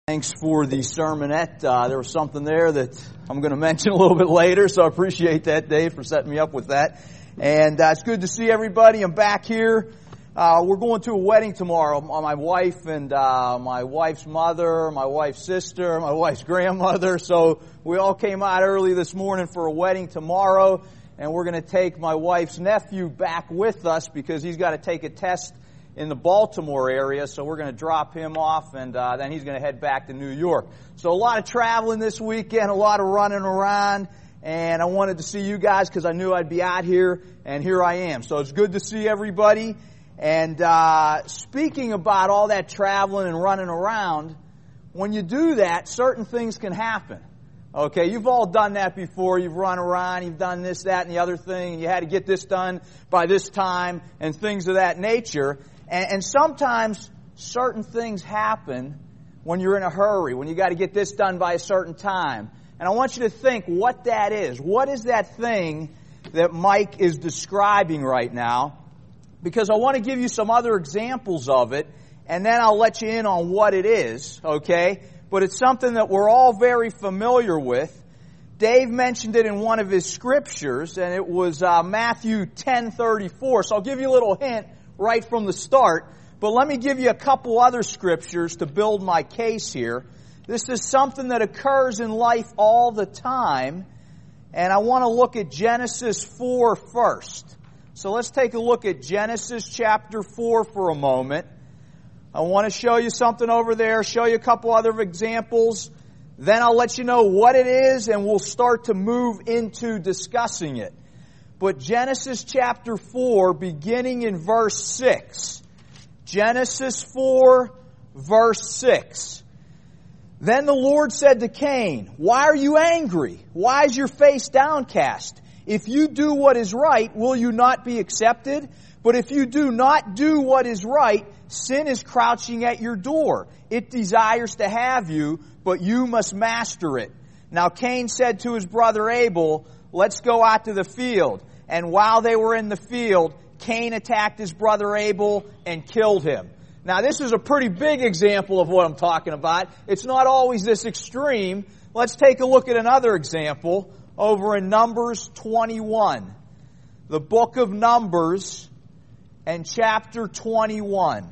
Thanks for the sermonette. There was something there that I'm going to mention a little bit later, so I appreciate that, Dave, for setting me up with that. And it's good to see everybody. I'm back here. We're going to a wedding tomorrow. My wife and my wife's mother, my wife's sister, my wife's grandmother. So we all came out early this morning for a wedding tomorrow, and we're going to take my wife's nephew back with us because he's got to take a test in the Baltimore area, so we're going to drop him off, and then he's going to head back to New York. So a lot of traveling this weekend, a lot of running around, and I wanted to see you guys because I knew I'd be out here, and here I am. So it's good to see everybody. And speaking about all that traveling and running around, when you do that, certain things can happen. Okay, you've all done that before. You've run around, you've done this, that, and the other thing, and you had to get this done by this time, and things of that nature. And sometimes certain things happen when you're in a hurry, when you got to get this done by a certain time. And I want you to think what that is. What is that thing that Mike is describing right now? Because I want to give you some other examples of it, and then I'll let you in on what it is, okay? But it's something that we're all very familiar with. Dave mentioned it in one of his scriptures, and it was Matthew 10:34. So I'll give you a little hint right from the start. But let me give you a couple other scriptures to build my case here. This is something that occurs in life all the time, and I want to look at Genesis 4 first. So let's take a look at Genesis chapter 4 for a moment. I want to show you something over there, show you a couple other examples. Then I'll let you know what it is, and we'll start to move into discussing it. But Genesis chapter 4, beginning in verse 6. Genesis 4, verse 6. Then the Lord said to Cain, "Why are you angry? Why is your face downcast? If you do what is right, will you not be accepted? But if you do not do what is right, sin is crouching at your door. It desires to have you, but you must master it." Now Cain said to his brother Abel, "Let's go out to the field." And while they were in the field, Cain attacked his brother Abel and killed him. Now this is a pretty big example of what I'm talking about. It's not always this extreme. Let's take a look at another example over in Numbers 21. The book of Numbers and chapter 21.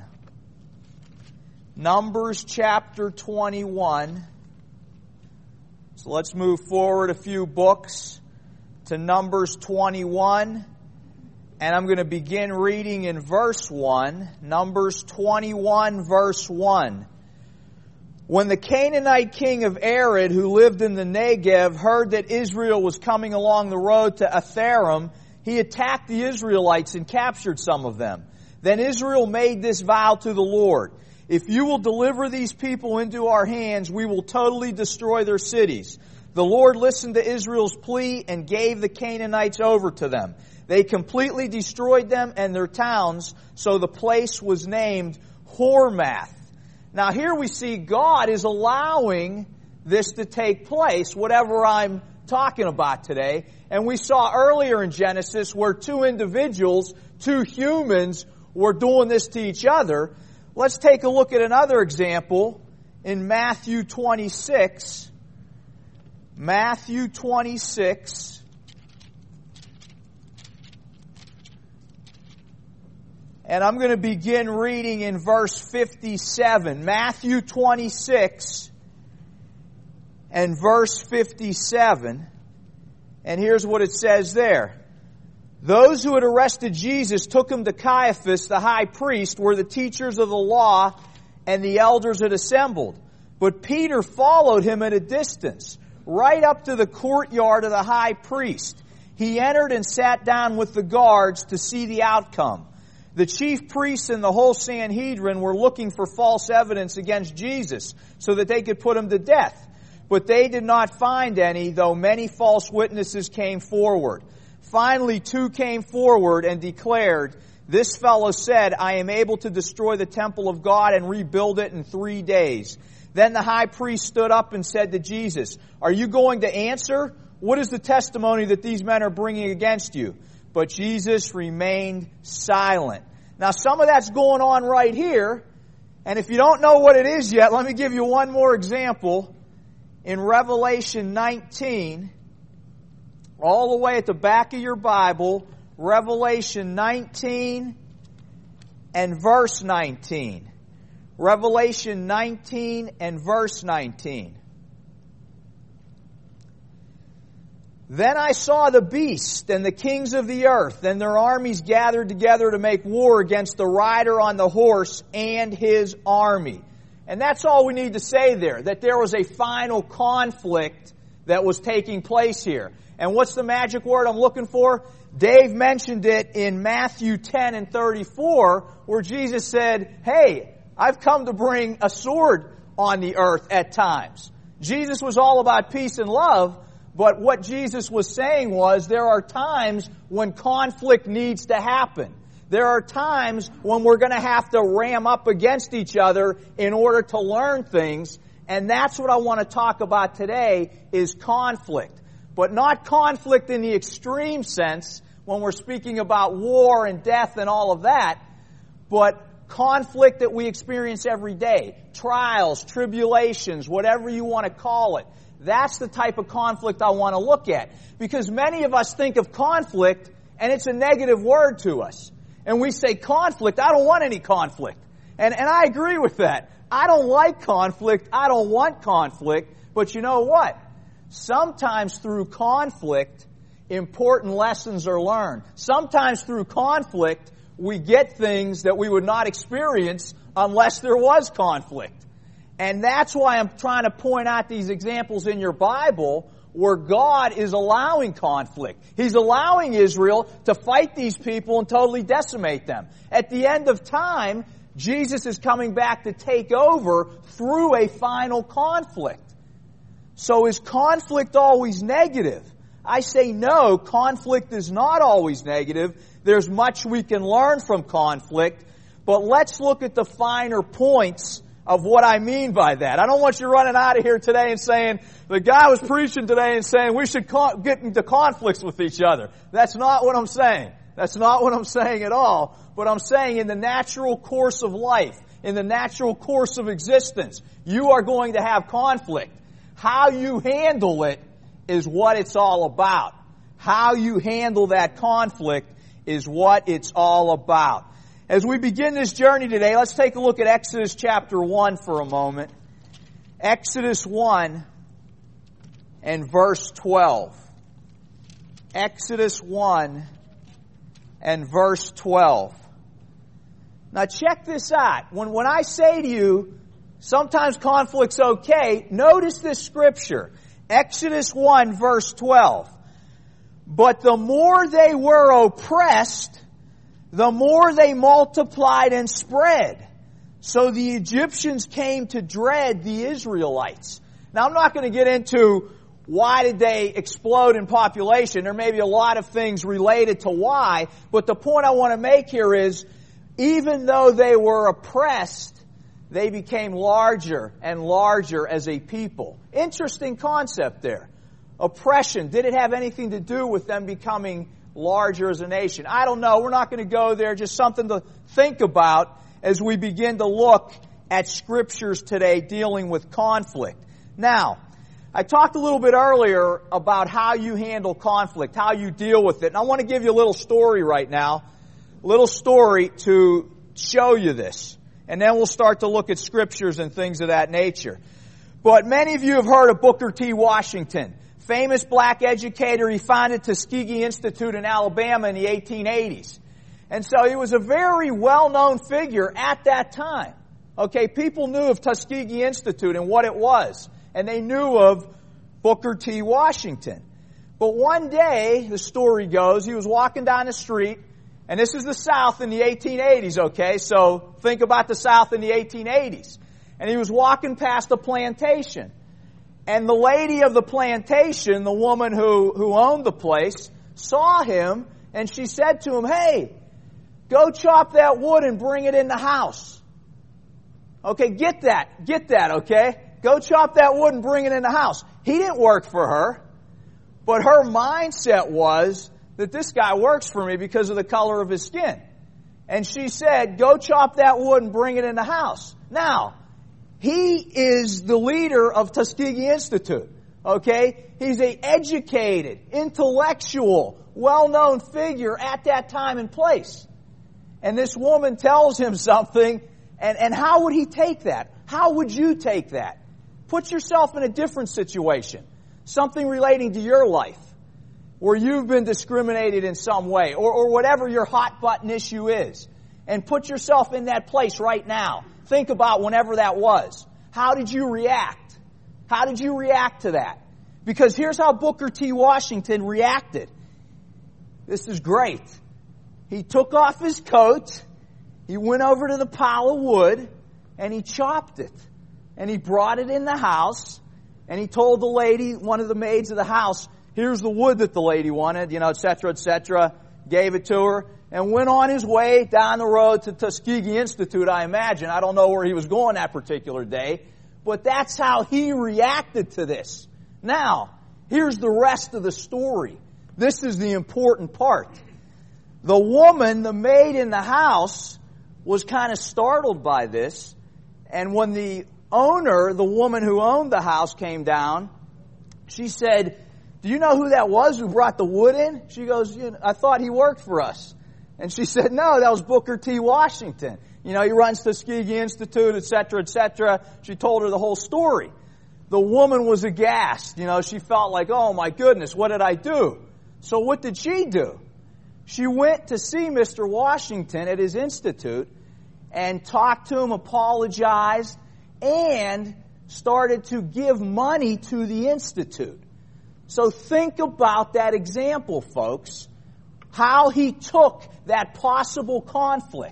Numbers chapter 21. So let's move forward a few books to Numbers 21. And I'm going to begin reading in verse 1. Numbers 21, verse 1. When the Canaanite king of Arad, who lived in the Negev, heard that Israel was coming along the road to Atharim, he attacked the Israelites and captured some of them. Then Israel made this vow to the Lord: "If you will deliver these people into our hands, we will totally destroy their cities." The Lord listened to Israel's plea and gave the Canaanites over to them. They completely destroyed them and their towns, so the place was named Hormath. Now here we see God is allowing this to take place, whatever I'm talking about today. And we saw earlier in Genesis where two individuals, two humans, were doing this to each other. Let's take a look at another example in Matthew 26. Matthew 26. And I'm going to begin reading in verse 57. Matthew 26 and verse 57. And here's what it says there. Those who had arrested Jesus took him to Caiaphas, the high priest, where the teachers of the law and the elders had assembled. But Peter followed him at a distance, right up to the courtyard of the high priest. He entered and sat down with the guards to see the outcome. The chief priests and the whole Sanhedrin were looking for false evidence against Jesus so that they could put him to death. But they did not find any, though many false witnesses came forward. Finally, two came forward and declared, "This fellow said, I am able to destroy the temple of God and rebuild it in 3 days." Then the high priest stood up and said to Jesus, "Are you going to answer? What is the testimony that these men are bringing against you?" But Jesus remained silent. Now some of that's going on right here, And if you don't know what it is yet, let me give you one more example. In Revelation 19, all the way at the back of your Bible, Revelation 19 and verse 19. Revelation 19 and verse 19. Then I saw the beast and the kings of the earth and their armies gathered together to make war against the rider on the horse and his army. And that's all we need to say there, that there was a final conflict that was taking place here. And what's the magic word I'm looking for? Dave mentioned it in Matthew 10 and 34, where Jesus said, hey, I've come to bring a sword on the earth at times. Jesus was all about peace and love, but what Jesus was saying was there are times when conflict needs to happen. There are times when we're going to have to ram up against each other in order to learn things, and that's what I want to talk about today is conflict. But not conflict in the extreme sense when we're speaking about war and death and all of that, but conflict that we experience every day. Trials, tribulations, whatever you want to call it. That's the type of conflict I want to look at. Because many of us think of conflict and it's a negative word to us. And we say conflict, I don't want any conflict. And I agree with that. I don't like conflict, I don't want conflict. But you know what? Sometimes through conflict, important lessons are learned. Sometimes through conflict, we get things that we would not experience unless there was conflict. And that's why I'm trying to point out these examples in your Bible where God is allowing conflict. He's allowing Israel to fight these people and totally decimate them. At the end of time, Jesus is coming back to take over through a final conflict. So is conflict always negative? I say no, conflict is not always negative. There's much we can learn from conflict. But let's look at the finer points of what I mean by that. I don't want you running out of here today and saying, the guy was preaching today and saying we should get into conflicts with each other. That's not what I'm saying. That's not what I'm saying at all. But I'm saying in the natural course of life, in the natural course of existence, you are going to have conflict. How you handle it is what it's all about. How you handle that conflict is what it's all about. As we begin this journey today, let's take a look at Exodus chapter 1 for a moment. Exodus 1 and verse 12. Exodus 1 and verse 12. Now check this out. When I say to you, sometimes conflict's okay, notice this scripture. Exodus 1 verse 12. But the more they were oppressed, the more they multiplied and spread. So the Egyptians came to dread the Israelites. Now I'm not going to get into why did they explode in population. There may be a lot of things related to why. But the point I want to make here is, even though they were oppressed, they became larger and larger as a people. Interesting concept there. Oppression, did it have anything to do with them becoming larger as a nation? I don't know. We're not going to go there. Just something to think about as we begin to look at scriptures today dealing with conflict. Now, I talked a little bit earlier about how you handle conflict, how you deal with it. And I want to give you a little story right now, a little story to show you this. And then we'll start to look at scriptures and things of that nature. But many of you have heard of Booker T. Washington. Famous black educator. He founded Tuskegee Institute in Alabama in the 1880s. And so he was a very well-known figure at that time. Okay, people knew of Tuskegee Institute and what it was. And they knew of Booker T. Washington. But one day, the story goes, he was walking down the street, and this is the South in the 1880s, okay? So think about the South in the 1880s. And he was walking past a plantation. And the lady of the plantation, the woman who owned the place, saw him, and she said to him, "Hey, go chop that wood and bring it in the house." Okay, get that, okay? Go chop that wood and bring it in the house. He didn't work for her, but her mindset was that this guy works for me because of the color of his skin. And she said, "Go chop that wood and bring it in the house." Now, he is the leader of Tuskegee Institute. Okay? He's an educated, intellectual, well-known figure at that time and place. And this woman tells him something, and how would he take that? How would you take that? Put yourself in a different situation. Something relating to your life, where you've been discriminated in some way, or whatever your hot button issue is. And put yourself in that place right now. Think about whenever that was. How did you react? How did you react to that? Because here's how Booker T. Washington reacted. This is great. He took off his coat, he went over to the pile of wood, and he chopped it. And he brought it in the house, and he told the lady, one of the maids of the house, here's the wood that the lady wanted, et cetera, gave it to her, and went on his way down the road to Tuskegee Institute, I imagine. I don't know where he was going that particular day, but that's how he reacted to this. Now, here's the rest of the story. This is the important part. The woman, the maid in the house, was kind of startled by this, and when the owner, the woman who owned the house, came down, she said, do you know who that was who brought the wood in? She goes, I thought he worked for us. And she said, no, that was Booker T. Washington. He runs Tuskegee Institute, et cetera, et cetera. She told her the whole story. The woman was aghast. She felt like, oh my goodness, what did I do? So what did she do? She went to see Mr. Washington at his institute and talked to him, apologized, and started to give money to the institute. So think about that example, folks. How he took that possible conflict.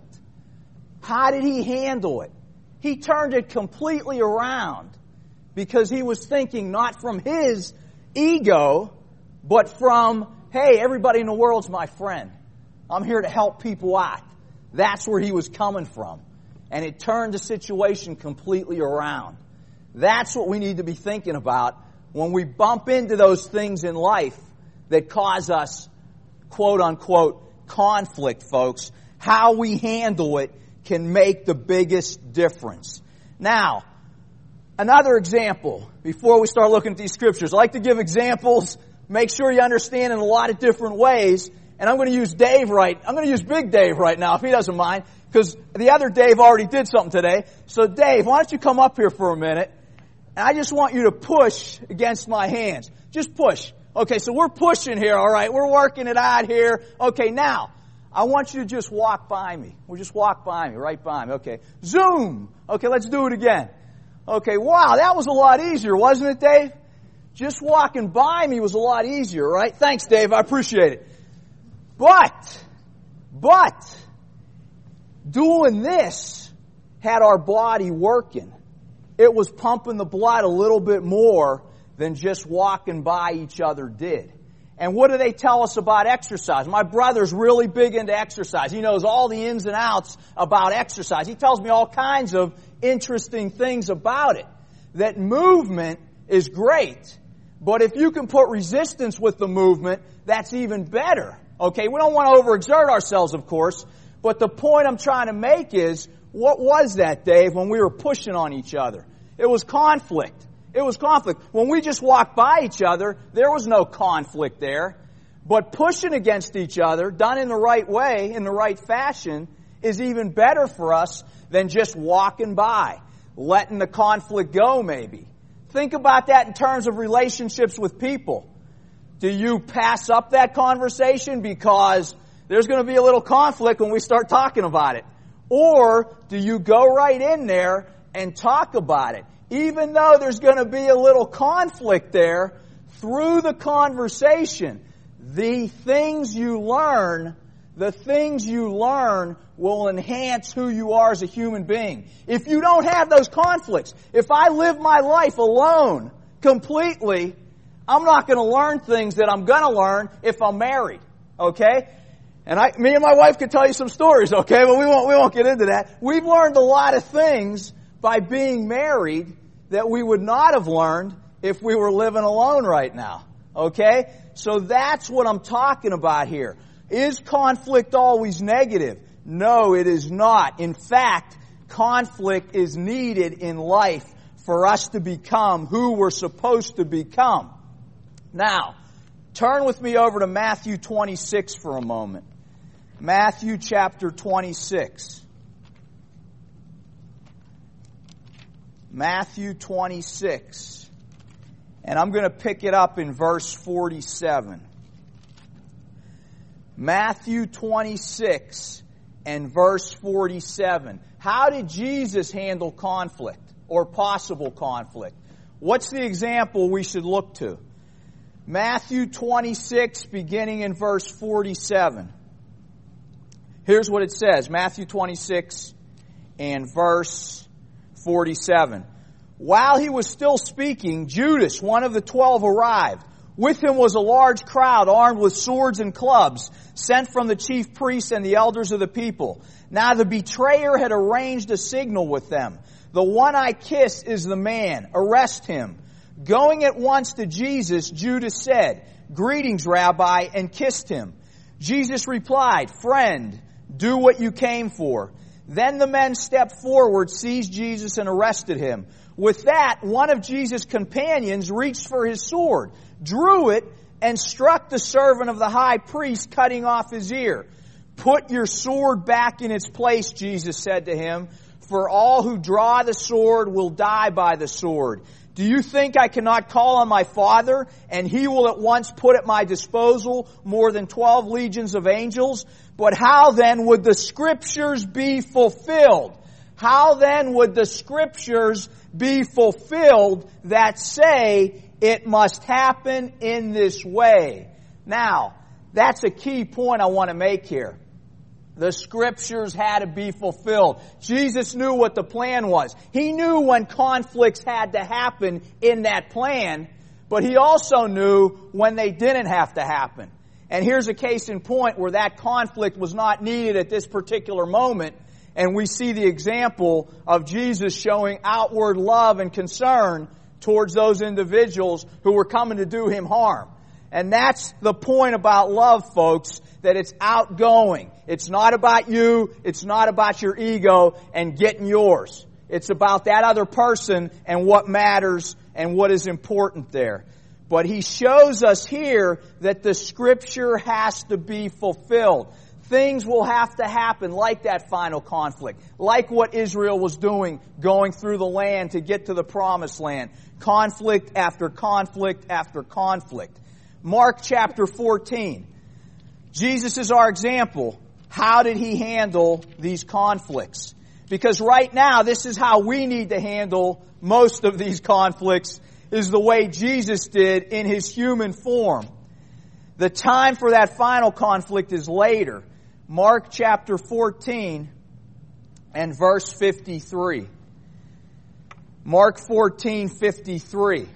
How did he handle it? He turned it completely around because he was thinking not from his ego, but from, hey, everybody in the world's my friend. I'm here to help people out. That's where he was coming from. And it turned the situation completely around. That's what we need to be thinking about when we bump into those things in life that cause us, quote unquote, conflict, folks. How we handle it can make the biggest difference. Now, another example before we start looking at these scriptures. I like to give examples, make sure you understand in a lot of different ways. And I'm going to use I'm going to use Big Dave right now, if he doesn't mind, because the other Dave already did something today. So Dave, why don't you come up here for a minute? And I just want you to push against my hands. Just push. Okay, so we're pushing here, all right? We're working it out here. Okay, now, I want you to just walk by me. We'll just walk by me, right by me. Okay, zoom. Okay, let's do it again. Okay, wow, that was a lot easier, wasn't it, Dave? Just walking by me was a lot easier, right? Thanks, Dave, I appreciate it. But, doing this had our body working. It was pumping the blood a little bit more than just walking by each other did. And what do they tell us about exercise? My brother's really big into exercise. He knows all the ins and outs about exercise. He tells me all kinds of interesting things about it. That movement is great, but if you can put resistance with the movement, that's even better. Okay, we don't want to overexert ourselves, of course, but the point I'm trying to make is, what was that, Dave, when we were pushing on each other? It was conflict. It was conflict. When we just walked by each other, there was no conflict there. But pushing against each other, done in the right way, in the right fashion, is even better for us than just walking by, letting the conflict go, maybe. Think about that in terms of relationships with people. Do you pass up that conversation because there's going to be a little conflict when we start talking about it? Or do you go right in there and talk about it? Even though there's going to be a little conflict there, through the conversation, the things you learn will enhance who you are as a human being. If you don't have those conflicts, if I live my life alone completely, I'm not going to learn things that I'm going to learn if I'm married. Okay? And me and my wife could tell you some stories, okay? But we won't get into that. We've learned a lot of things by being married that we would not have learned if we were living alone right now. Okay? So that's what I'm talking about here. Is conflict always negative? No, it is not. In fact, Conflict is needed in life for us to become who we're supposed to become. Now, turn with me over to Matthew 26 for a moment. Matthew chapter 26. Matthew 26. And I'm going to pick it up in verse 47. Matthew 26 and verse 47. How did Jesus handle conflict or possible conflict? What's the example we should look to? Matthew 26, beginning in verse 47. Here's what it says. Matthew 26 and verse 47. While he was still speaking, Judas, one of the 12, arrived. With him was a large crowd armed with swords and clubs, sent from the chief priests and the elders of the people. Now the betrayer had arranged a signal with them. The one I kiss is the man. Arrest him. Going at once to Jesus, Judas said, Greetings, Rabbi, and kissed him. Jesus replied, Friend, do what you came for. Then the men stepped forward, seized Jesus, and arrested him. With that, one of Jesus' companions reached for his sword, drew it, and struck the servant of the high priest, cutting off his ear. Put your sword back in its place, Jesus said to him, for all who draw the sword will die by the sword. Do you think I cannot call on my Father, and He will at once put at my disposal more than 12 legions of angels? But how then would the Scriptures be fulfilled? How then would the Scriptures be fulfilled that say it must happen in this way? Now, that's a key point I want to make here. The Scriptures had to be fulfilled. Jesus knew what the plan was. He knew when conflicts had to happen in that plan, but He also knew when they didn't have to happen. And here's a case in point where that conflict was not needed at this particular moment, and we see the example of Jesus showing outward love and concern towards those individuals who were coming to do Him harm. And that's the point about love, folks, that it's outgoing. It's not about you. It's not about your ego and getting yours. It's about that other person and what matters and what is important there. But He shows us here that the Scripture has to be fulfilled. Things will have to happen like that final conflict, like what Israel was doing going through the land to get to the Promised Land. Conflict after conflict after conflict. Mark chapter 14. Jesus is our example. How did He handle these conflicts? Because right now, this is how we need to handle most of these conflicts, is the way Jesus did in His human form. The time for that final conflict is later. Mark chapter 14 and verse 53. Mark 14:53.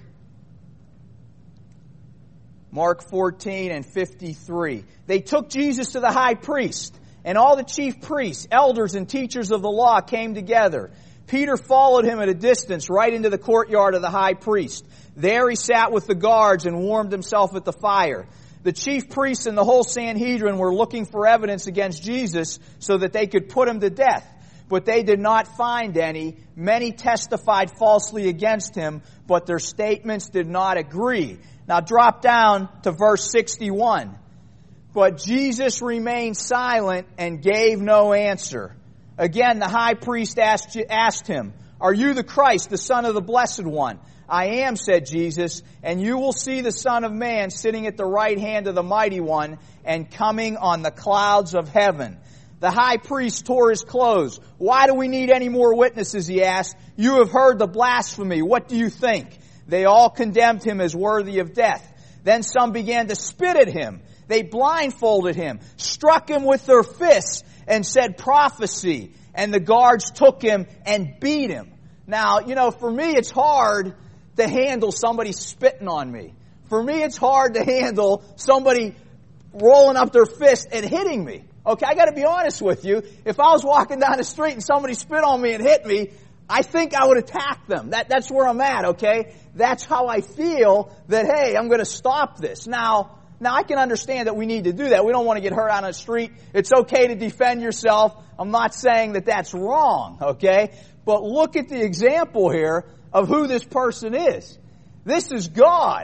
Mark 14 and 53. They took Jesus to the high priest, and all the chief priests, elders, and teachers of the law came together. Peter followed him at a distance right into the courtyard of the high priest. There he sat with the guards and warmed himself at the fire. The chief priests and the whole Sanhedrin were looking for evidence against Jesus so that they could put Him to death. But they did not find any. Many testified falsely against Him, but their statements did not agree. Now drop down to verse 61. But Jesus remained silent and gave no answer. Again, the high priest asked Him, Are you the Christ, the Son of the Blessed One? I am, said Jesus, and you will see the Son of Man sitting at the right hand of the Mighty One and coming on the clouds of heaven. The high priest tore his clothes. Why do we need any more witnesses, he asked. You have heard the blasphemy. What do you think? They all condemned him as worthy of death. Then some began to spit at him. They blindfolded him, struck him with their fists, and said prophecy. And the guards took him and beat him. Now, for me it's hard to handle somebody spitting on me. For me it's hard to handle somebody rolling up their fist and hitting me. Okay, I got to be honest with you. If I was walking down the street and somebody spit on me and hit me, I think I would attack them. That's where I'm at, okay? That's how I feel that, hey, I'm going to stop this. Now, Now, I can understand that we need to do that. We don't want to get hurt on the street. It's okay to defend yourself. I'm not saying that that's wrong, okay? But look at the example here of who this person is. This is God.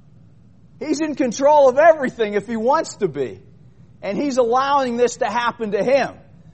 He's in control of everything if He wants to be. And He's allowing this to happen to him.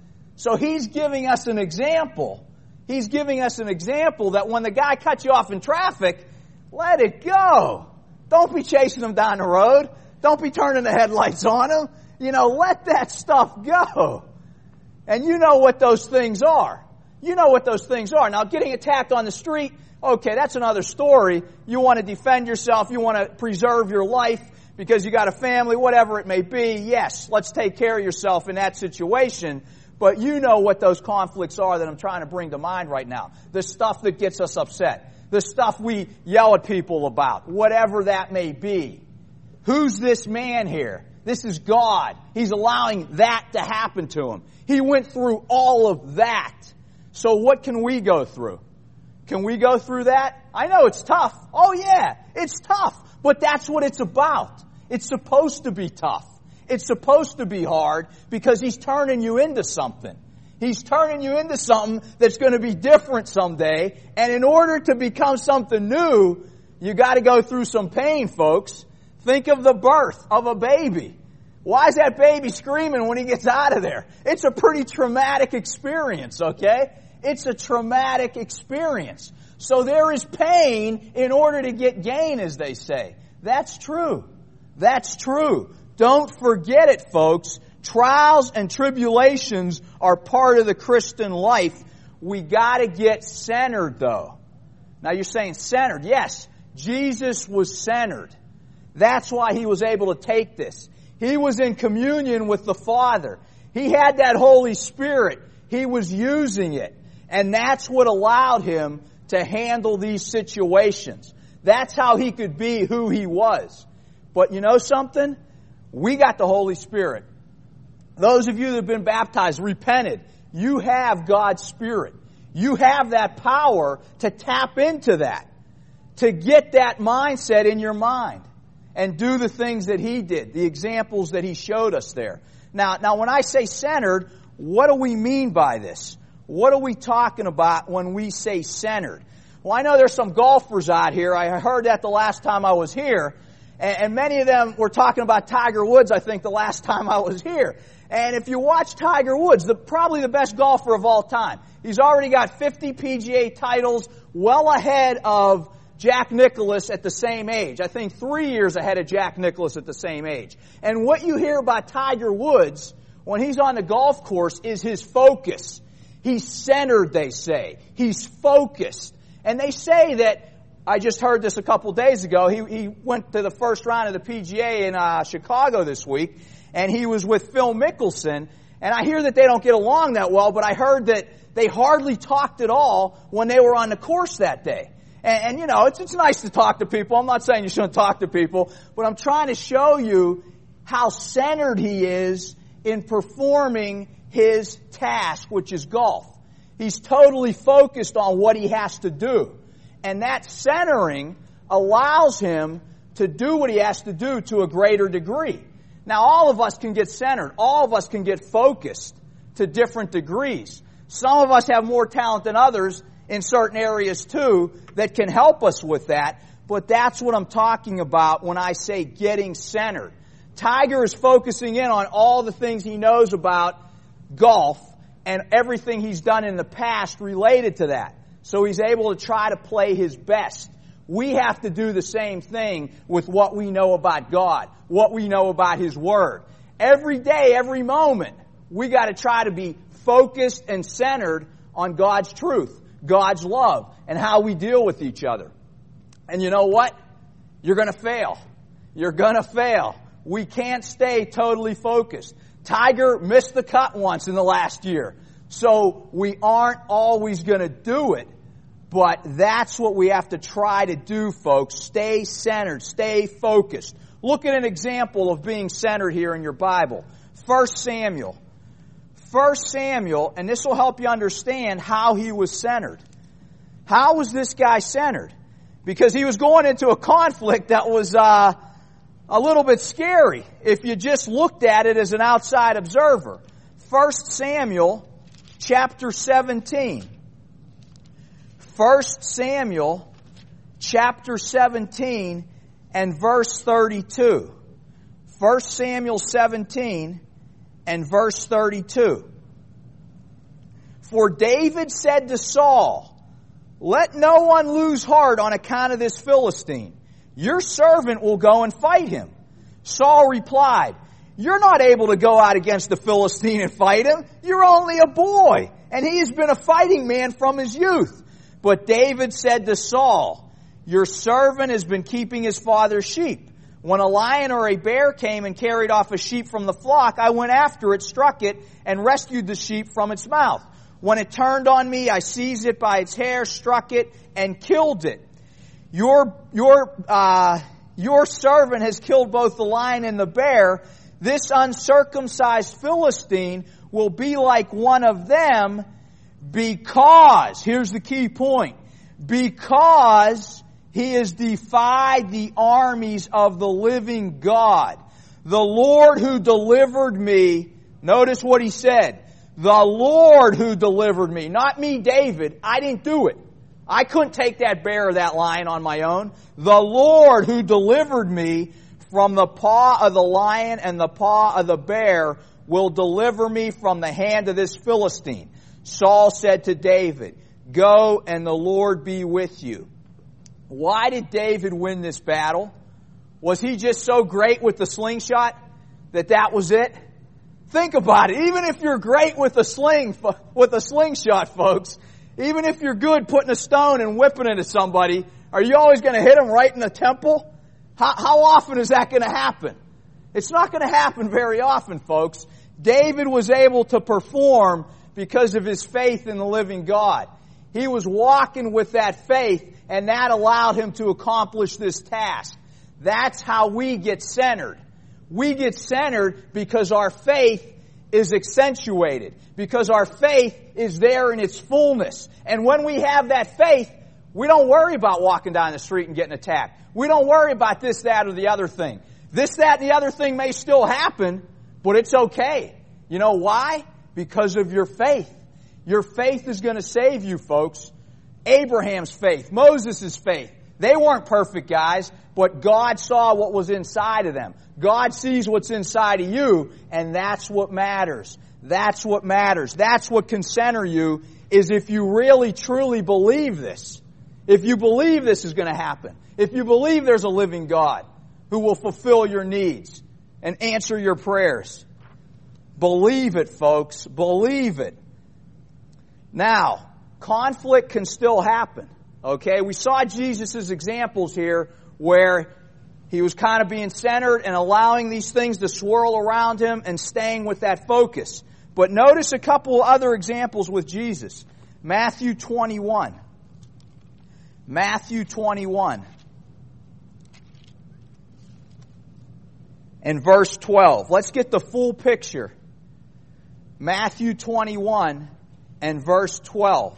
So He's giving us an example. He's giving us an example that when the guy cuts you off in traffic, let it go. Don't be chasing him down the road. Don't be turning the headlights on him. Let that stuff go. And you know what those things are. You know what those things are. Now, getting attacked on the street, okay, that's another story. You want to defend yourself. You want to preserve your life because you got a family, whatever it may be. Yes, let's take care of yourself in that situation. But you know what those conflicts are that I'm trying to bring to mind right now. The stuff that gets us upset. The stuff we yell at people about. Whatever that may be. Who's this man here? This is God. He's allowing that to happen to him. He went through all of that. So what can we go through? Can we go through that? I know it's tough. Oh yeah, it's tough. But that's what it's about. It's supposed to be tough. It's supposed to be hard because He's turning you into something. He's turning you into something that's going to be different someday. And in order to become something new, you got to go through some pain, folks. Think of the birth of a baby. Why is that baby screaming when he gets out of there? It's a pretty traumatic experience, okay? It's a traumatic experience. So there is pain in order to get gain, as they say. That's true. That's true. Don't forget it, folks. Trials and tribulations are part of the Christian life. We got to get centered, though. Now you're saying centered. Yes, Jesus was centered. That's why He was able to take this. He was in communion with the Father. He had that Holy Spirit. He was using it. And that's what allowed Him to handle these situations. That's how He could be who He was. But you know something? We got the Holy Spirit. Those of you that have been baptized, repented, you have God's Spirit. You have that power to tap into that, to get that mindset in your mind and do the things that He did, the examples that He showed us there. Now, when I say centered, what do we mean by this? What are we talking about when we say centered? Well, I know there's some golfers out here. I heard that the last time I was here. And many of them were talking about Tiger Woods, I think, the last time I was here. And if you watch Tiger Woods, probably the best golfer of all time. He's already got 50 PGA titles, well ahead of Jack Nicklaus at the same age. I think 3 years ahead of Jack Nicklaus at the same age. And what you hear about Tiger Woods when he's on the golf course is his focus. He's centered, they say. He's focused. And they say that, I just heard this a couple days ago, he went to the first round of the PGA in Chicago this week, and he was with Phil Mickelson. And I hear that they don't get along that well, but I heard that they hardly talked at all when they were on the course that day. And you know, it's nice to talk to people. I'm not saying you shouldn't talk to people, but I'm trying to show you how centered he is in performing his task, which is golf. He's totally focused on what he has to do. And that centering allows him to do what he has to do to a greater degree. Now, all of us can get centered. All of us can get focused to different degrees. Some of us have more talent than others in certain areas too that can help us with that. But that's what I'm talking about when I say getting centered. Tiger is focusing in on all the things he knows about golf and everything he's done in the past related to that. So he's able to try to play his best. We have to do the same thing with what we know about God, what we know about His Word. Every day, every moment, we got to try to be focused and centered on God's truth, God's love, and how we deal with each other. And you know what? You're going to fail. You're going to fail. We can't stay totally focused. Tiger missed the cut once in the last year. So we aren't always going to do it. But that's what we have to try to do, folks. Stay centered. Stay focused. Look at an example of being centered here in your Bible. 1 Samuel. 1 Samuel, and this will help you understand how he was centered. How was this guy centered? Because he was going into a conflict that was a little bit scary if you just looked at it as an outside observer. 1 Samuel chapter 17. 1 Samuel chapter 17 and verse 32. 1 Samuel 17 and verse 32. For David said to Saul, "Let no one lose heart on account of this Philistine. Your servant will go and fight him." Saul replied, "You're not able to go out against the Philistine and fight him. You're only a boy, and he has been a fighting man from his youth." But David said to Saul, "Your servant has been keeping his father's sheep. When a lion or a bear came and carried off a sheep from the flock, I went after it, struck it, and rescued the sheep from its mouth. When it turned on me, I seized it by its hair, struck it, and killed it. Your servant has killed both the lion and the bear. This uncircumcised Philistine will be like one of them because," here's the key point, "because he has defied the armies of the living God. The Lord who delivered me," notice what he said, "the Lord who delivered me," not me, David. I didn't do it. I couldn't take that bear or that lion on my own. "The Lord who delivered me from the paw of the lion and the paw of the bear will deliver me from the hand of this Philistine." Saul said to David, "Go and the Lord be with you." Why did David win this battle? Was he just so great with the slingshot that was it? Think about it. Even if you're great with a slingshot, folks, even if you're good putting a stone and whipping it at somebody, are you always going to hit them right in the temple? How often is that going to happen? It's not going to happen very often, folks. David was able to perform because of his faith in the living God. He was walking with that faith, and that allowed him to accomplish this task. That's how we get centered. We get centered because our faith is accentuated, because our faith is there in its fullness. And when we have that faith, we don't worry about walking down the street and getting attacked. We don't worry about this, that, or the other thing. This, that, and the other thing may still happen, but it's okay. You know why? Because of your faith. Your faith is going to save you, folks. Abraham's faith, Moses' faith. They weren't perfect guys, but God saw what was inside of them. God sees what's inside of you, and that's what matters. That's what matters. That's what can center you, is if you really, truly believe this. If you believe this is going to happen. If you believe there's a living God who will fulfill your needs and answer your prayers. Believe it, folks. Believe it. Now, conflict can still happen. Okay? We saw Jesus' examples here where he was kind of being centered and allowing these things to swirl around him and staying with that focus. But notice a couple other examples with Jesus. Matthew 21. Matthew 21. And verse 12. Let's get the full picture. Matthew 21 and verse 12.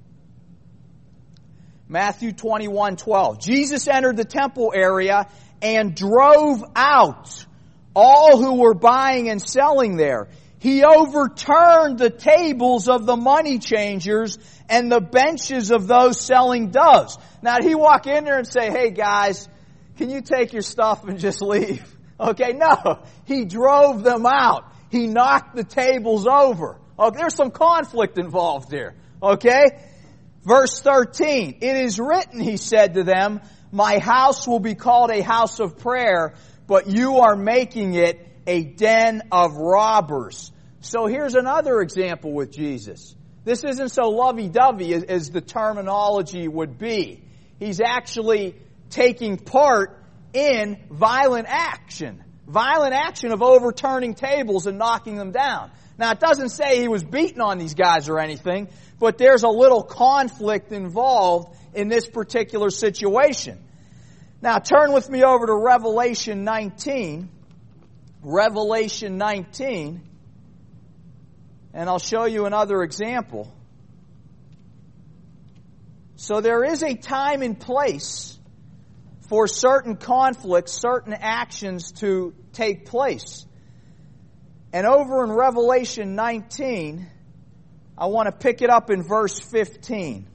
Matthew 21:12. Jesus entered the temple area and drove out all who were buying and selling there. He overturned the tables of the money changers and the benches of those selling doves. Now, did he walk in there and say, "Hey guys, can you take your stuff and just leave?" Okay, no. He drove them out. He knocked the tables over. Okay, there's some conflict involved here. Okay? Verse 13, "It is written," he said to them, "My house will be called a house of prayer, but you are making it a den of robbers." So here's another example with Jesus. This isn't so lovey-dovey as the terminology would be. He's actually taking part in violent action of overturning tables and knocking them down. Now, it doesn't say he was beating on these guys or anything, but there's a little conflict involved in this particular situation. Now, turn with me over to Revelation 19. Revelation 19. And I'll show you another example. So there is a time and place for certain conflicts, certain actions to take place. And over in Revelation 19, I want to pick it up in verse 15.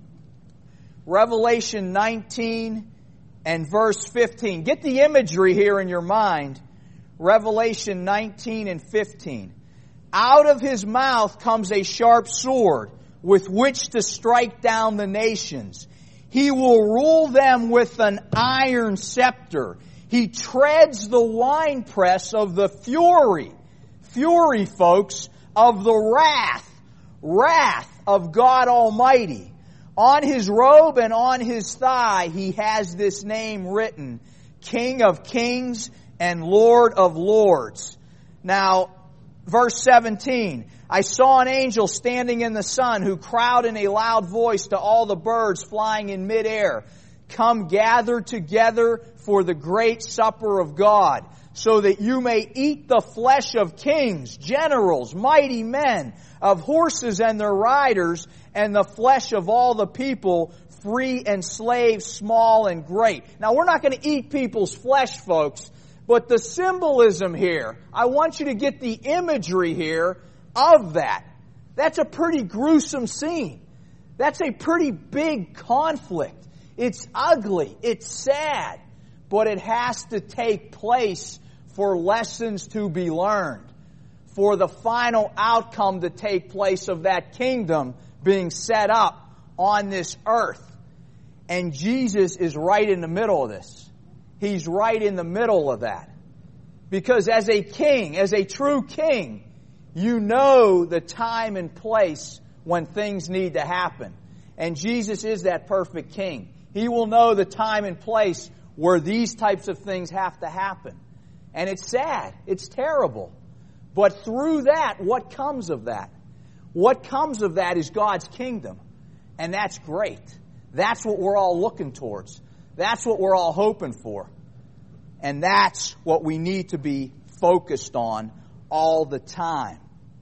Revelation 19 and verse 15. Get the imagery here in your mind. Revelation 19 and 15. Out of his mouth comes a sharp sword with which to strike down the nations. He will rule them with an iron scepter. He treads the winepress of the fury, folks, of the wrath of God Almighty. On his robe and on his thigh he has this name written, King of Kings and Lord of Lords. Now, verse 17, I saw an angel standing in the sun who cried in a loud voice to all the birds flying in midair, come gather together for the great supper of God, so that you may eat the flesh of kings, generals, mighty men, of horses and their riders, and the flesh of all the people, free and slave, small and great. Now, we're not going to eat people's flesh, folks, but the symbolism here, I want you to get the imagery here of that. That's a pretty gruesome scene. That's a pretty big conflict. It's ugly. It's sad. But it has to take place for lessons to be learned, for the final outcome to take place of that kingdom being set up on this earth. And Jesus is right in the middle of this. He's right in the middle of that. Because as a king, as a true king, you know the time and place when things need to happen. And Jesus is that perfect king. He will know the time and place where these types of things have to happen. And it's sad. It's terrible. But through that, what comes of that? What comes of that is God's kingdom. And that's great. That's what we're all looking towards. That's what we're all hoping for. And that's what we need to be focused on all the time.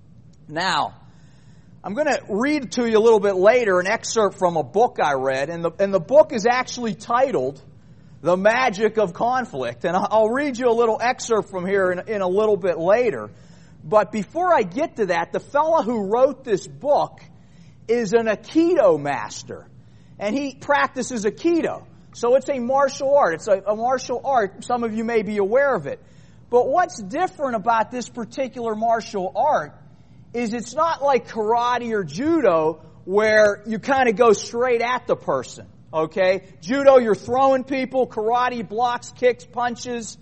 Now, I'm going to read to you a little bit later an excerpt from a book I read. And the book is actually titled The Magic of Conflict. And I'll read you a little excerpt from here in a little bit later. But before I get to that, the fellow who wrote this book is an Aikido master. And he practices Aikido. So it's a martial art. It's a martial art. Some of you may be aware of it. But what's different about this particular martial art is it's not like karate or judo where you kind of go straight at the person. Okay? Judo, you're throwing people. Karate, blocks, kicks, punches.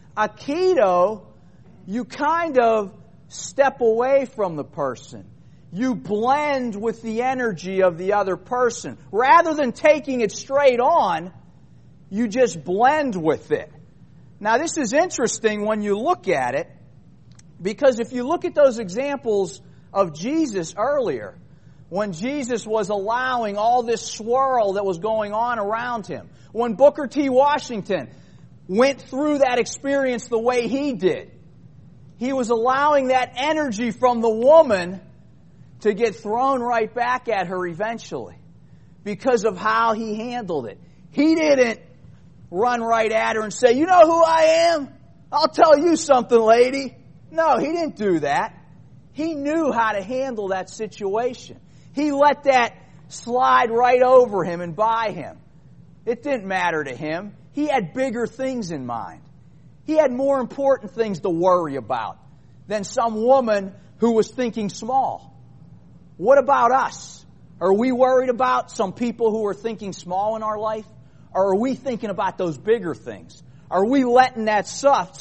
Aikido, you kind of step away from the person. You blend with the energy of the other person. Rather than taking it straight on, you just blend with it. Now, this is interesting when you look at it, because if you look at those examples of Jesus earlier, when Jesus was allowing all this swirl that was going on around him, when Booker T. Washington went through that experience the way he did, he was allowing that energy from the woman to get thrown right back at her eventually because of how he handled it. He didn't run right at her and say, you know who I am? I'll tell you something, lady. No, he didn't do that. He knew how to handle that situation. He let that slide right over him and by him. It didn't matter to him. He had bigger things in mind. He had more important things to worry about than some woman who was thinking small. What about us? Are we worried about some people who are thinking small in our life? Or are we thinking about those bigger things? Are we letting that stuff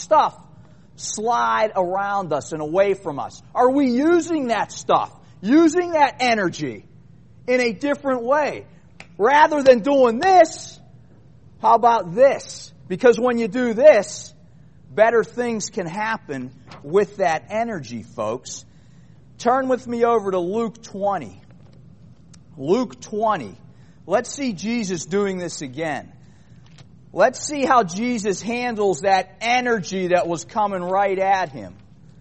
slide around us and away from us? Are we using that stuff, using that energy in a different way? Rather than doing this, how about this? Because when you do this, better things can happen with that energy, folks. Turn with me over to Luke 20. Luke 20. Let's see Jesus doing this again. Let's see how Jesus handles that energy that was coming right at him.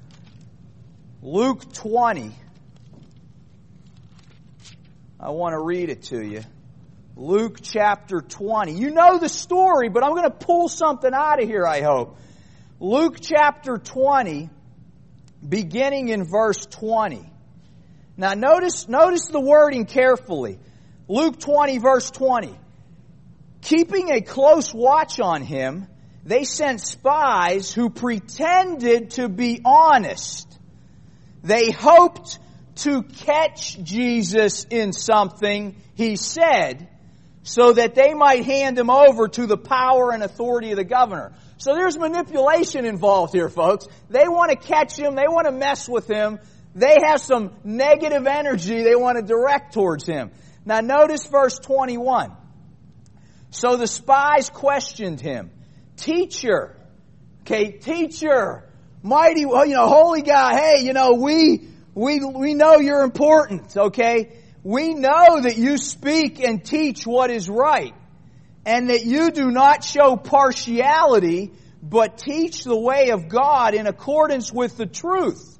Luke 20. I want to read it to you. Luke chapter 20. You know the story, but I'm going to pull something out of here, I hope. Luke chapter 20, beginning in verse 20. Now notice the wording carefully. Luke 20, verse 20. Keeping a close watch on him, they sent spies who pretended to be honest. They hoped to catch Jesus in something he said, so that they might hand him over to the power and authority of the governor. So there's manipulation involved here, folks. They want to catch him. They want to mess with him. They have some negative energy they want to direct towards him. Now notice verse 21. So the spies questioned him. Teacher, mighty, holy God, hey, we know you're important, okay? We know that you speak and teach what is right, and that you do not show partiality, but teach the way of God in accordance with the truth.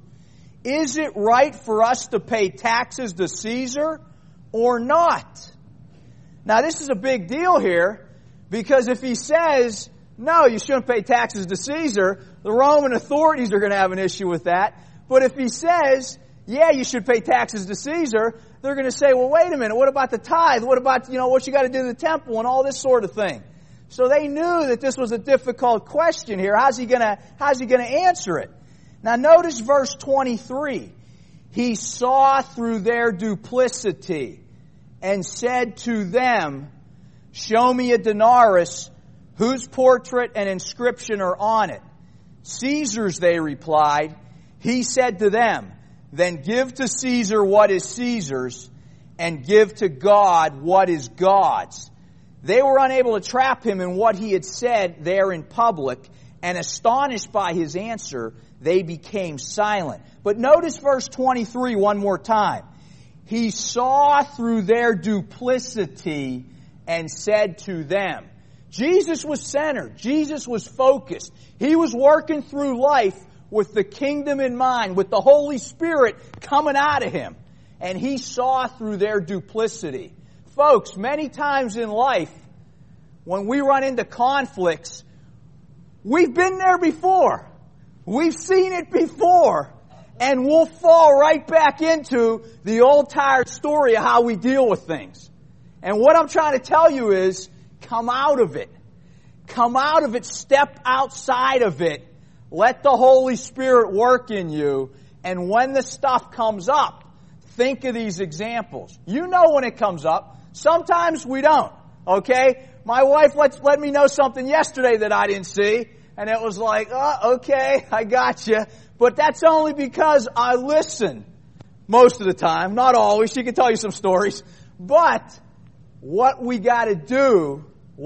Is it right for us to pay taxes to Caesar or not? Now this is a big deal here, because if he says, no, you shouldn't pay taxes to Caesar, the Roman authorities are going to have an issue with that. But if he says, yeah, you should pay taxes to Caesar, they're going to say, well, wait a minute, what about the tithe? What about, what you got to do to the temple and all this sort of thing? So they knew that this was a difficult question here. How's he going to answer it? Now notice verse 23. He saw through their duplicity and said to them, show me a denarius whose portrait and inscription are on it. Caesar's, they replied. He said to them, then give to Caesar what is Caesar's, and give to God what is God's. They were unable to trap him in what he had said there in public, and astonished by his answer, they became silent. But notice verse 23 one more time. He saw through their duplicity and said to them. Jesus was centered. Jesus was focused. He was working through life with the kingdom in mind, with the Holy Spirit coming out of him. And he saw through their duplicity. Folks, many times in life, when we run into conflicts, we've been there before. We've seen it before. And we'll fall right back into the old tired story of how we deal with things. And what I'm trying to tell you is, come out of it. Come out of it. Step outside of it. Let the Holy Spirit work in you. And when the stuff comes up, think of these examples. You know when it comes up. Sometimes we don't. Okay? My wife let me know something yesterday that I didn't see. And it was like, oh, okay, I got you. But that's only because I listen most of the time. Not always. She can tell you some stories. But what we got to do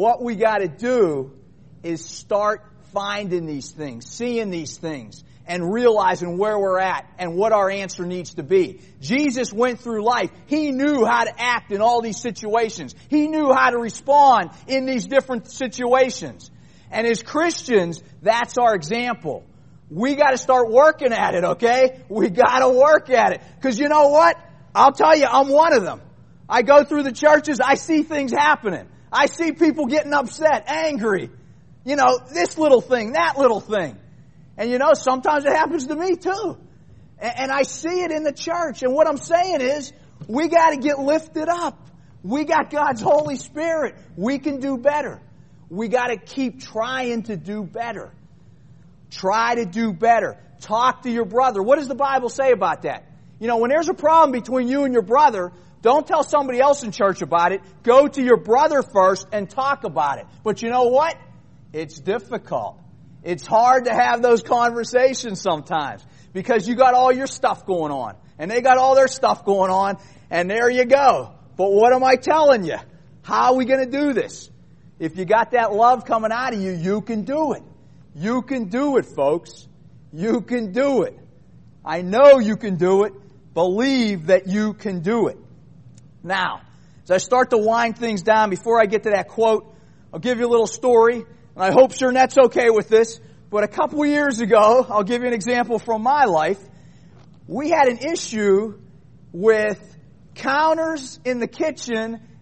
is start finding these things, seeing these things, and realizing where we're at and what our answer needs to be. Jesus went through life. He knew how to act in all these situations. He knew how to respond in these different situations. And as Christians, that's our example. We got to start working at it, okay? We got to work at it. Because you know what? I'll tell you, I'm one of them. I go through the churches, I see things happening. I see people getting upset, angry. This little thing, that little thing. And sometimes it happens to me too. And I see it in the church. And what I'm saying is, we got to get lifted up. We got God's Holy Spirit. We can do better. We got to keep trying to do better. Try to do better. Talk to your brother. What does the Bible say about that? When there's a problem between you and your brother, don't tell somebody else in church about it. Go to your brother first and talk about it. But you know what? It's difficult. It's hard to have those conversations sometimes because you got all your stuff going on and they got all their stuff going on, and there you go. But what am I telling you? How are we going to do this? If you got that love coming out of you, you can do it. You can do it, folks. You can do it. I know you can do it. Believe that you can do it. Now, as I start to wind things down, before I get to that quote, I'll give you a little story. And I hope Shernette's okay with this. But a couple of years ago, I'll give you an example from my life. We had an issue with counters in the kitchen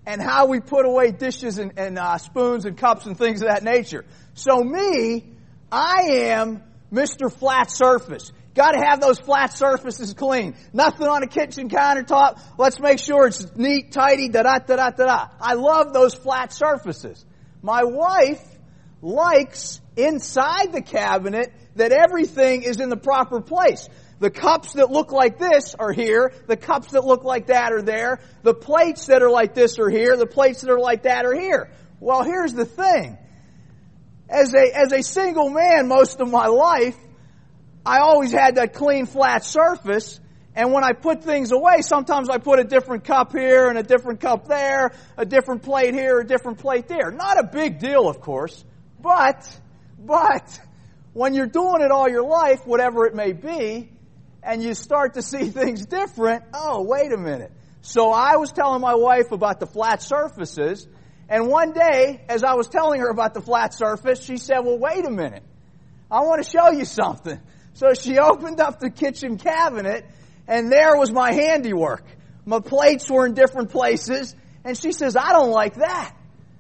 and how we put away dishes and spoons and cups and things of that nature. So me, I am Mr. Flat Surface. Got to have those flat surfaces clean. Nothing on a kitchen countertop. Let's make sure it's neat, tidy, da-da-da-da-da-da. I love those flat surfaces. My wife likes inside the cabinet that everything is in the proper place. The cups that look like this are here. The cups that look like that are there. The plates that are like this are here. The plates that are like that are here. Well, here's the thing. As a single man most of my life, I always had that clean, flat surface. And when I put things away, sometimes I put a different cup here and a different cup there, a different plate here, a different plate there. Not a big deal, of course. But, when you're doing it all your life, whatever it may be, and you start to see things different, oh, wait a minute. So I was telling my wife about the flat surfaces, and one day, as I was telling her about the flat surface, she said, well, wait a minute. I want to show you something. So she opened up the kitchen cabinet, and there was my handiwork. My plates were in different places, and she says, I don't like that.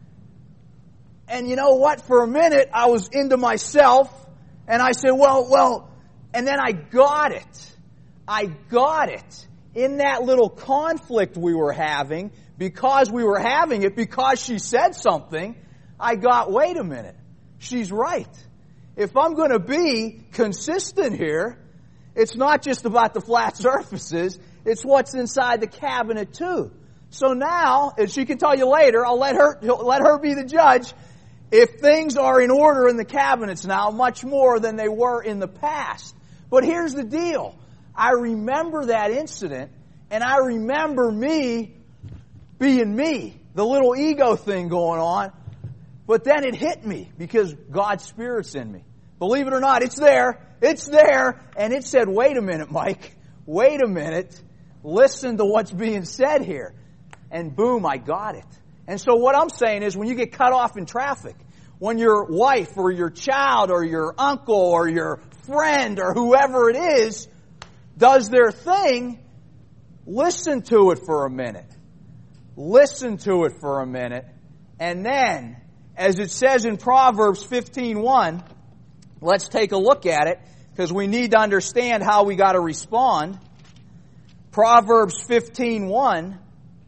And you know what? For a minute, I was into myself, and I said, well, and then I got it. I got it. In that little conflict we were having, because she said something, I got, wait a minute, she's right. If I'm going to be consistent here, it's not just about the flat surfaces, it's what's inside the cabinet too. So now, and she can tell you later, I'll let her be the judge, if things are in order in the cabinets now, much more than they were in the past. But here's the deal. I remember that incident, and I remember me being me, the little ego thing going on. But then it hit me because God's Spirit's in me. Believe it or not, it's there. It's there. And it said, wait a minute, Mike. Wait a minute. Listen to what's being said here. And boom, I got it. And so what I'm saying is when you get cut off in traffic, when your wife or your child or your uncle or your friend or whoever it is does their thing, listen to it for a minute. Listen to it for a minute. And then, as it says in Proverbs 15:1, let's take a look at it because we need to understand how we got to respond. Proverbs 15:1.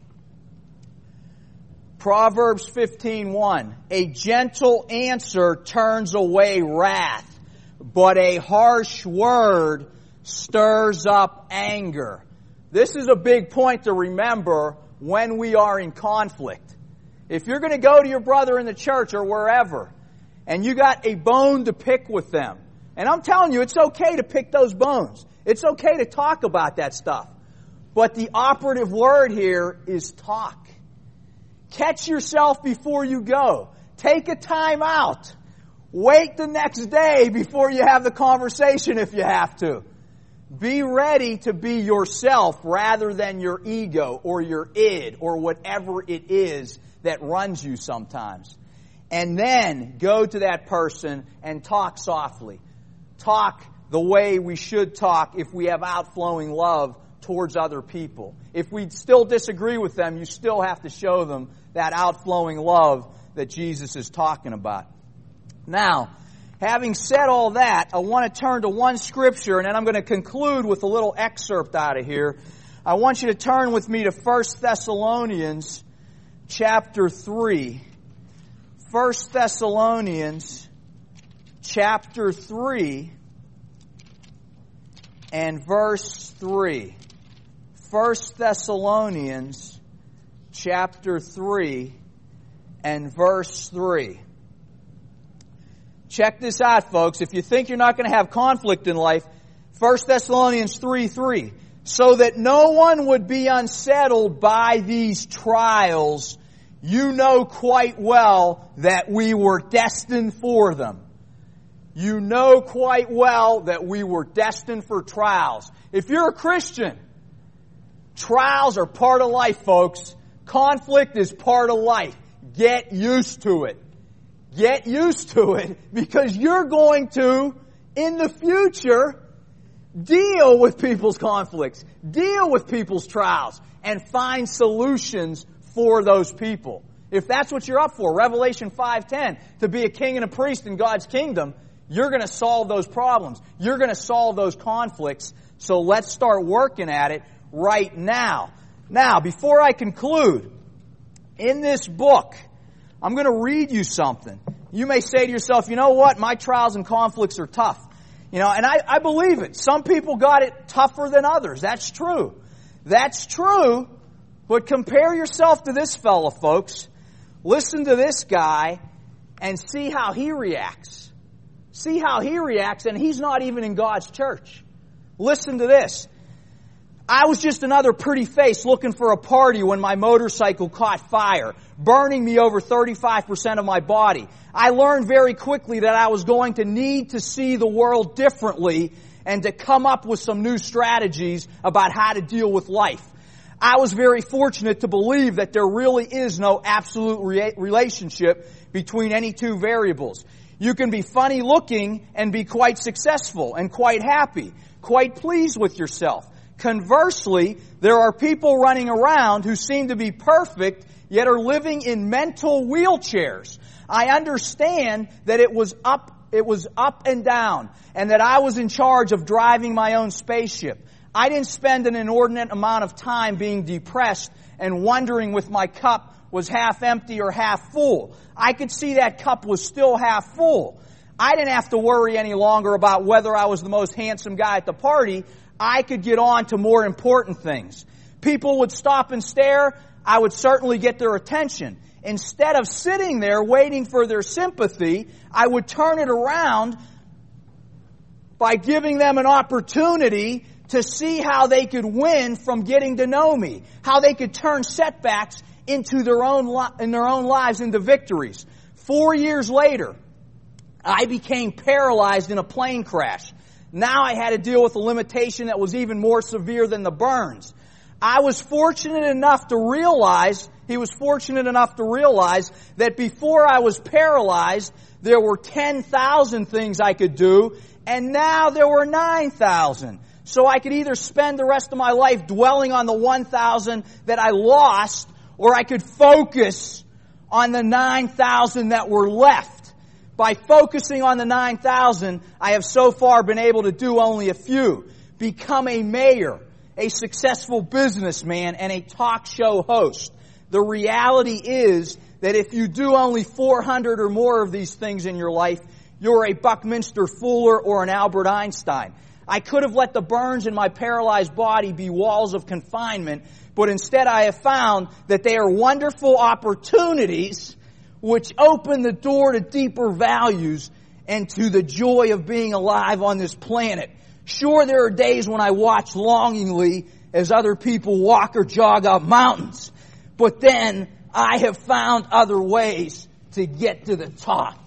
Proverbs 15:1. A gentle answer turns away wrath, but a harsh word stirs up anger. This is a big point to remember when we are in conflict. If you're going to go to your brother in the church or wherever, and you got a bone to pick with them, and I'm telling you, it's okay to pick those bones. It's okay to talk about that stuff. But the operative word here is talk. Catch yourself before you go. Take a time out. Wait the next day before you have the conversation if you have to. Be ready to be yourself rather than your ego or your id or whatever it is that runs you sometimes. And then go to that person and talk softly. Talk the way we should talk if we have outflowing love towards other people. If we still disagree with them, you still have to show them that outflowing love that Jesus is talking about. Now, having said all that, I want to turn to one scripture, and then I'm going to conclude with a little excerpt out of here. I want you to turn with me to 1 Thessalonians chapter 3. 1 Thessalonians chapter 3 and verse 3. 1 Thessalonians chapter 3 and verse 3. Check this out, folks. If you think you're not going to have conflict in life, 1 Thessalonians 3:3. So that no one would be unsettled by these trials, you know quite well that we were destined for them. You know quite well that we were destined for trials. If you're a Christian, trials are part of life, folks. Conflict is part of life. Get used to it. Get used to it because you're going to, in the future, deal with people's conflicts, deal with people's trials, and find solutions for those people. If that's what you're up for, Revelation 5:10, to be a king and a priest in God's kingdom, you're going to solve those problems. You're going to solve those conflicts. So let's start working at it right now. Now, before I conclude, in this book, I'm going to read you something. You may say to yourself, you know what? My trials and conflicts are tough. And I believe it. Some people got it tougher than others. That's true. That's true. But compare yourself to this fella, folks. Listen to this guy and see how he reacts. See how he reacts, and he's not even in God's church. Listen to this. I was just another pretty face looking for a party when my motorcycle caught fire, burning me over 35% of my body. I learned very quickly that I was going to need to see the world differently and to come up with some new strategies about how to deal with life. I was very fortunate to believe that there really is no absolute relationship between any two variables. You can be funny looking and be quite successful and quite happy, quite pleased with yourself. Conversely, there are people running around who seem to be perfect, yet are living in mental wheelchairs. I understand that it was up and down, and that I was in charge of driving my own spaceship. I didn't spend an inordinate amount of time being depressed and wondering if my cup was half empty or half full. I could see that cup was still half full. I didn't have to worry any longer about whether I was the most handsome guy at the party. I could get on to more important things. People would stop and stare. I would certainly get their attention. Instead of sitting there waiting for their sympathy, I would turn it around by giving them an opportunity to see how they could win from getting to know me, how they could turn setbacks into their own lives into victories. 4 years later, I became paralyzed in a plane crash. Now I had to deal with a limitation that was even more severe than the burns. He was fortunate enough to realize that before I was paralyzed, there were 10,000 things I could do, and now there were 9,000. So I could either spend the rest of my life dwelling on the 1,000 that I lost, or I could focus on the 9,000 that were left. By focusing on the 9,000, I have so far been able to do only a few. Become a mayor, a successful businessman, and a talk show host. The reality is that if you do only 400 or more of these things in your life, you're a Buckminster Fuller or an Albert Einstein. I could have let the burns in my paralyzed body be walls of confinement, but instead I have found that they are wonderful opportunities which open the door to deeper values and to the joy of being alive on this planet. Sure, there are days when I watch longingly as other people walk or jog up mountains, but then I have found other ways to get to the top.